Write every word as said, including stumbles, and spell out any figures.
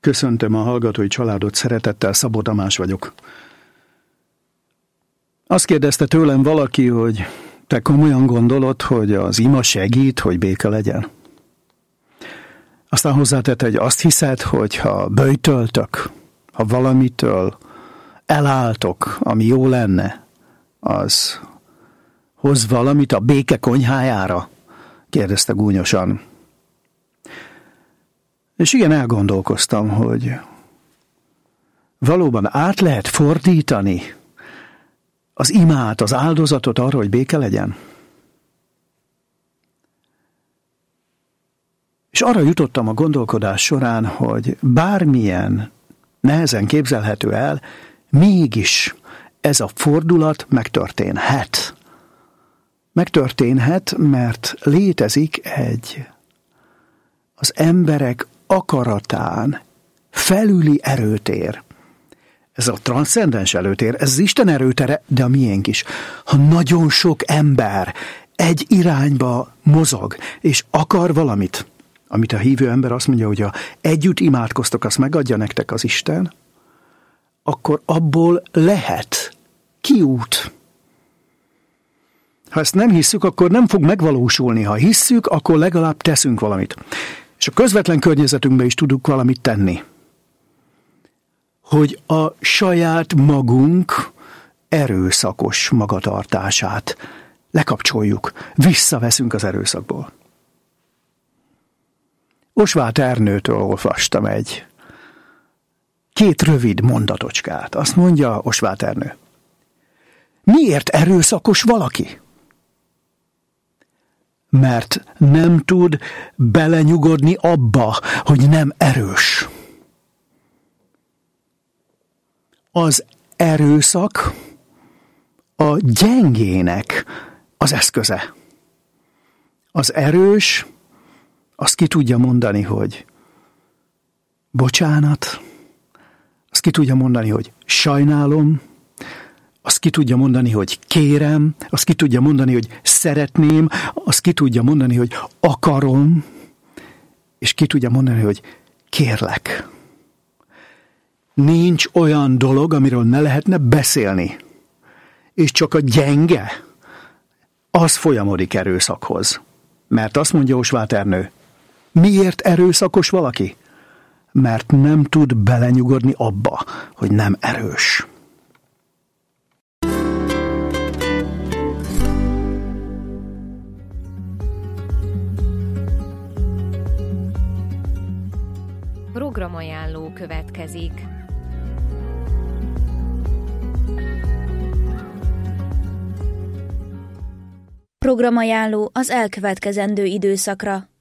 Köszöntöm a hallgatói családot szeretettel, Szabó Tamás vagyok. Azt kérdezte tőlem valaki, hogy te komolyan gondolod, hogy az ima segít, hogy béke legyen? Aztán hozzátette, hogy azt hiszed, hogy ha böjtöltök, ha valamitől elálltok, ami jó lenne, az hoz valamit a béke konyhájára? Kérdezte gúnyosan. És igen, elgondolkoztam, hogy valóban át lehet fordítani az imát, az áldozatot arra, hogy béke legyen? És arra jutottam a gondolkodás során, hogy bármilyen nehezen képzelhető el, mégis ez a fordulat megtörténhet. Megtörténhet, mert létezik egy az emberek akaratán felüli erőtér. Ez a transzcendens erőtér, ez az Isten erőtere, de a miénk is. Ha nagyon sok ember egy irányba mozog, és akar valamit, amit a hívő ember azt mondja, hogy ha együtt imádkoztok, azt megadja nektek az Isten, akkor abból lehet kiút. Ha ezt nem hisszük, akkor nem fog megvalósulni. Ha hisszük, akkor legalább teszünk valamit. És a közvetlen környezetünkben is tudunk valamit tenni. Hogy a saját magunk erőszakos magatartását lekapcsoljuk, visszaveszünk az erőszakból. Osváth Ernőtől olvastam egy két rövid mondatocskát. Azt mondja Osváth Ernő. Miért erőszakos valaki? Mert nem tud belenyugodni abba, hogy nem erős. Az erőszak a gyengének az eszköze. Az erős azt ki tudja mondani, hogy bocsánat, azt ki tudja mondani, hogy sajnálom, azt ki tudja mondani, hogy kérem, azt ki tudja mondani, hogy szeretném, azt ki tudja mondani, hogy akarom, és ki tudja mondani, hogy kérlek. Nincs olyan dolog, amiről ne lehetne beszélni. És csak a gyenge, az folyamodik erőszakhoz. Mert azt mondja Osváth Ernő, miért erőszakos valaki? Mert nem tud belenyugodni abba, hogy nem erős. Programajánló következik. Programajánló az elkövetkezendő időszakra.